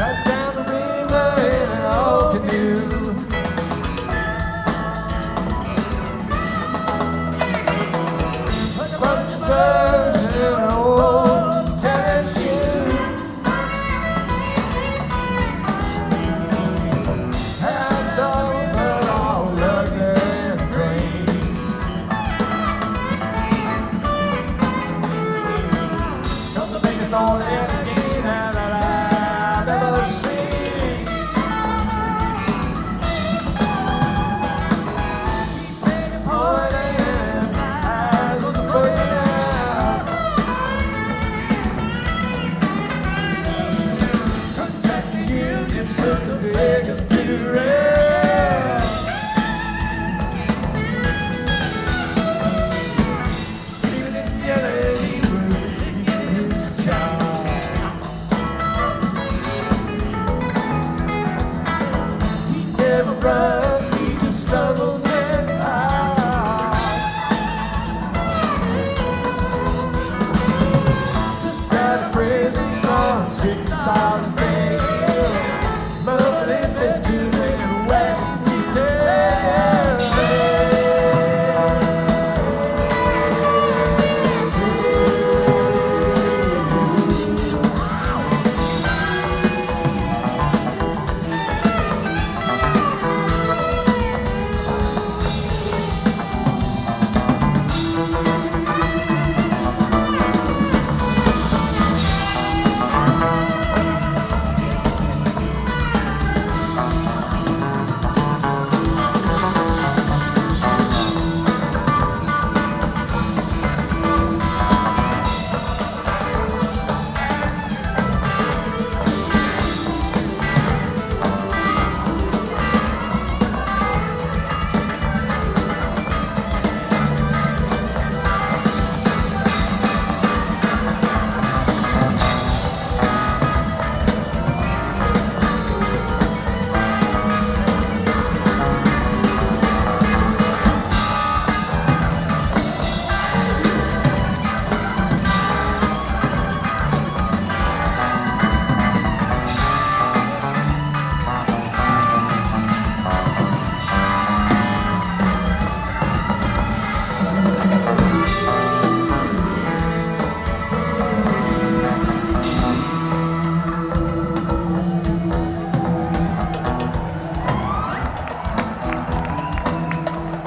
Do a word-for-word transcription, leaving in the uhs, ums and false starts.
right down the river in an old canoe. Like a bunch of birds in an old tennis shoe. Had a dog, but all ugly and green. Come the biggest old enemy that I've ever seen. Baby pointing in his eyes was breaking out. Contact the union, put the biggest to rest. Even in yellow, he was licking his chops. He never run.